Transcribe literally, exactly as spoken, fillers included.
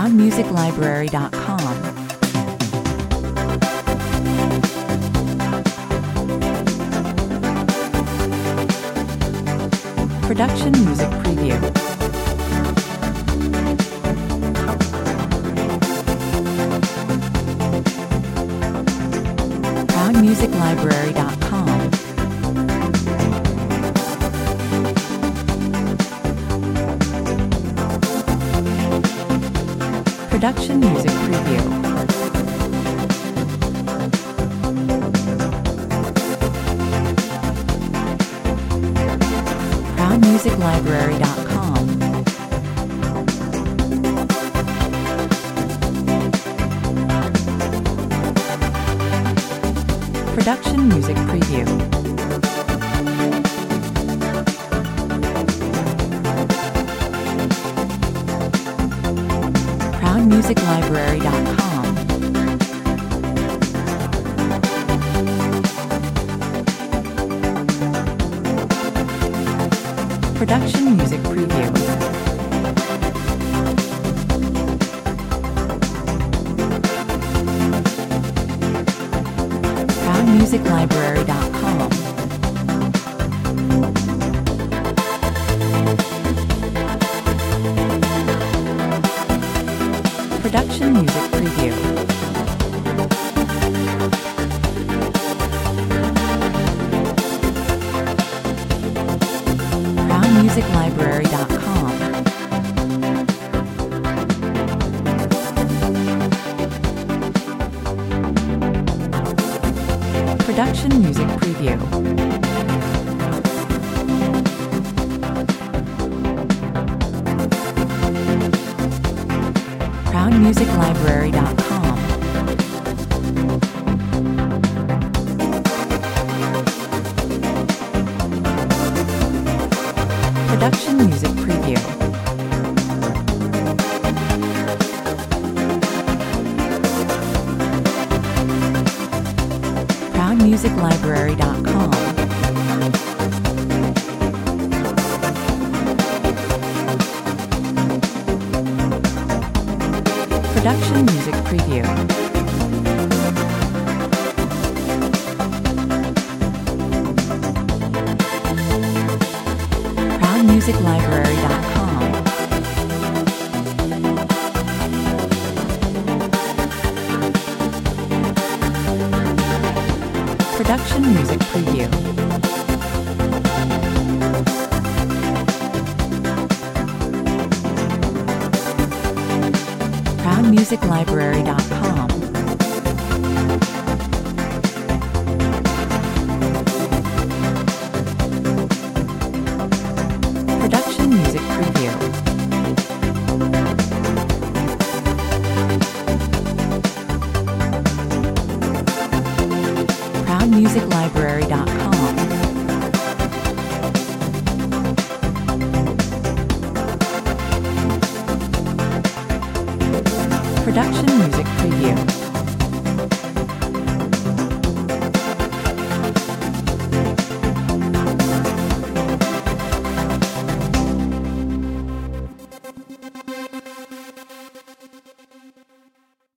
proud music library dot com. Production Music Preview. proud music library dot com. Production Music Preview. proud music library dot com. Production Music Preview. proud music library dot com. Production Music Preview. proud music library dot com. Production Music Preview. proud music library dot com. Production Music Preview. proud music library dot com. Production Music Preview. proud music library dot com. Production Music Preview. proud music library dot com. Production Music Preview. proud music library dot com. Production Music Preview. proud music library dot com. Production Music Preview.